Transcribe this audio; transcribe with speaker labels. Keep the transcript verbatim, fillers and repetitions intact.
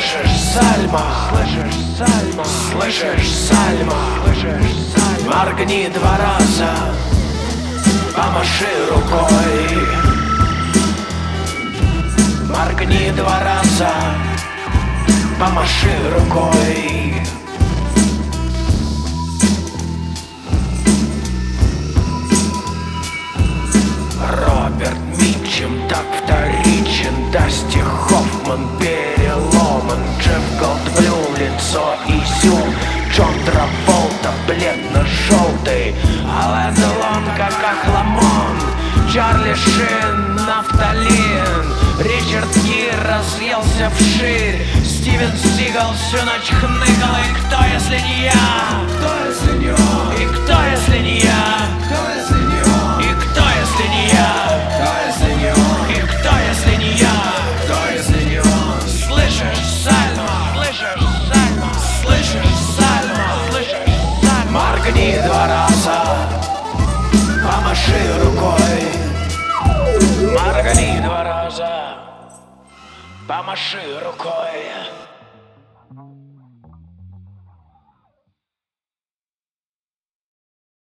Speaker 1: Слышишь, Сальма? Слышишь, Сальма? Слышишь, Сальма? Слышишь, Сальма? Моргни два раза, помаши рукой. Моргни два раза, помаши рукой. Роберт Митчем так вторичен, Дасти Хоффман переломан, Джефф Голдблюм лицо изюм, Джон Траволта бледно-желтый, Ален Делон как охламон, Чарли Шин нафталин, Ричард Гир разъелся вширь, Стивен Сигал всю ночь хныкал. И кто, если не я? Кто, если не он? И кто, если не я? Кто, если не он? И кто, если не я? Кто, если не он? И кто, если не я? Кто, если не он? Слышишь, Сальма? Слышишь, Сальма? Слышишь, Сальма? Слышишь, Сальма? Моргни два раза, помаши рукой. Моргни два раза, помаши рукой.